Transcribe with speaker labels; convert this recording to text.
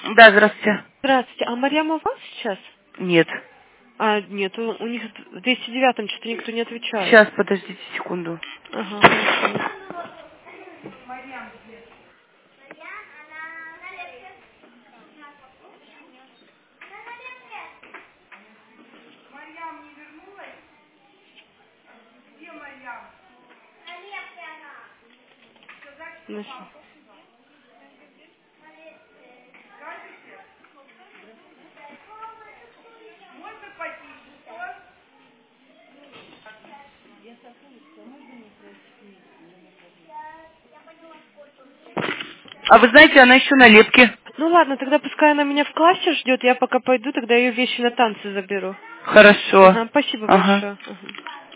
Speaker 1: Да, здравствуйте.
Speaker 2: Здравствуйте. А Марьяма у вас сейчас?
Speaker 1: Нет.
Speaker 2: А, нет, у них в 209-м что-то никто не отвечает.
Speaker 1: Сейчас, подождите секунду.
Speaker 2: Ага, хорошо. Нашла.
Speaker 1: А вы знаете, она еще на лепке.
Speaker 2: Ну ладно, тогда пускай она меня в классе ждет, я пока пойду, тогда ее вещи на танцы заберу.
Speaker 1: Хорошо.
Speaker 2: Ага, спасибо
Speaker 1: Ага.
Speaker 2: большое. Ага.